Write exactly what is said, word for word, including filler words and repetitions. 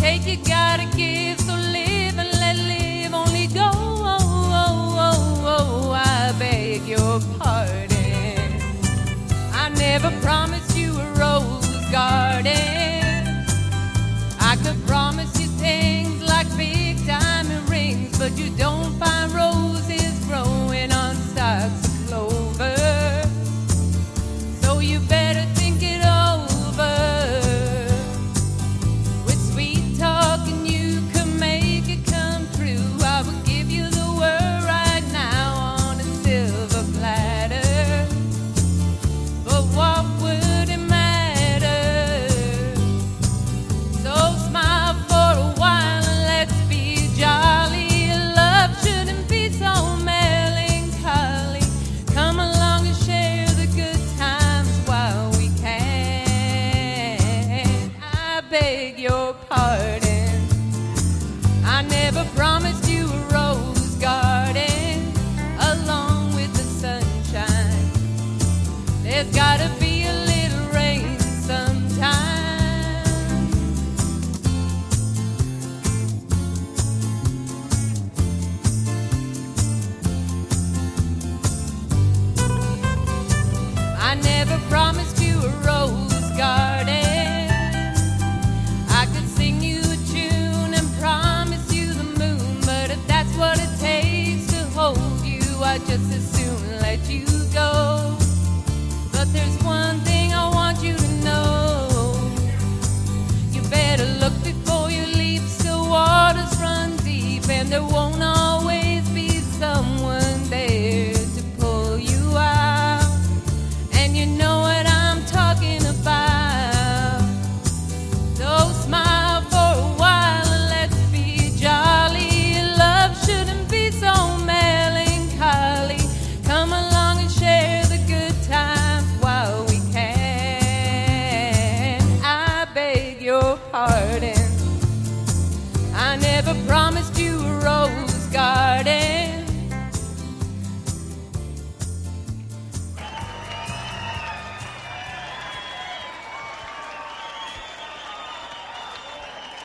take, you gotta give. So live and let live, only go. Oh, oh, oh, oh, I beg your pardon. I never promised you a rose garden. I could promise you things like big diamond rings, but you don't find roses growing on stalks of clover. So you better think it over. With sweet talking you could make it come true. I would give you the world right now on a silver platter. But what would it matter? So smile for a while and let's be jolly. Love shouldn't be so melancholy. Come along and share the good times while we can. I beg your pardon. I never promised you a rose garden along with the sunshine. There's gotta be a little rain sometime. I never promised you a rose garden. I could sing you a tune and promise you the moon, but if that's what it takes to hold you, I'd just as soon let you go. But there's one thing I want you to know. You better look before you leap, still waters run deep, and there won't always be someone there to pull you out. And you know what I'm talking about. So smile for a while and let's be jolly. Love shouldn't be so melancholy. Come along and share the good times while we can. I beg your pardon. I never promised